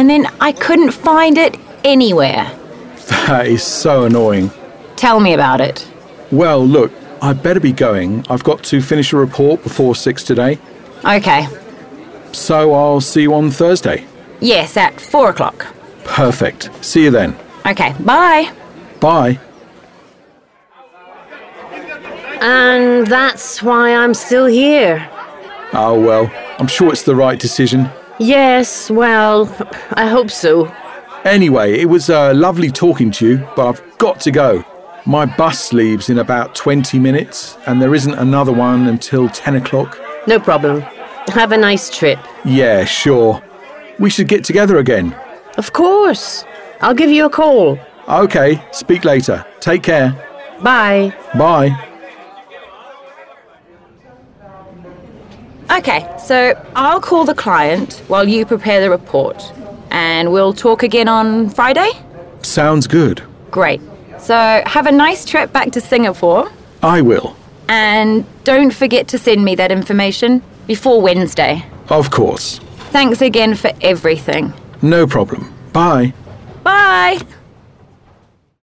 then I couldn't find it anywhere. That is so annoying. Tell me about it. Well, look, I better be going. I've got to finish a report before 6 today. Okay. So I'll see you on Thursday. Yes, at 4 o'clock. Perfect. See you then. Okay, bye. Bye. And that's why I'm still here. Oh, well, I'm sure it's the right decision. Yes, well, I hope so. Anyway, it was lovely talking to you, but I've got to go. My bus leaves in about 20 minutes, and there isn't another one until 10 o'clock. No problem. Have a nice trip. Yeah, sure. We should get together again. Of course. I'll give you a call. Okay, speak later. Take care. Bye. Bye. Okay, so I'll call the client while you prepare the report. And we'll talk again on Friday? Sounds good. Great. So have a nice trip back to Singapore. I will. And don't forget to send me that information before Wednesday. Of course. Thanks again for everything. No problem. Bye. Bye!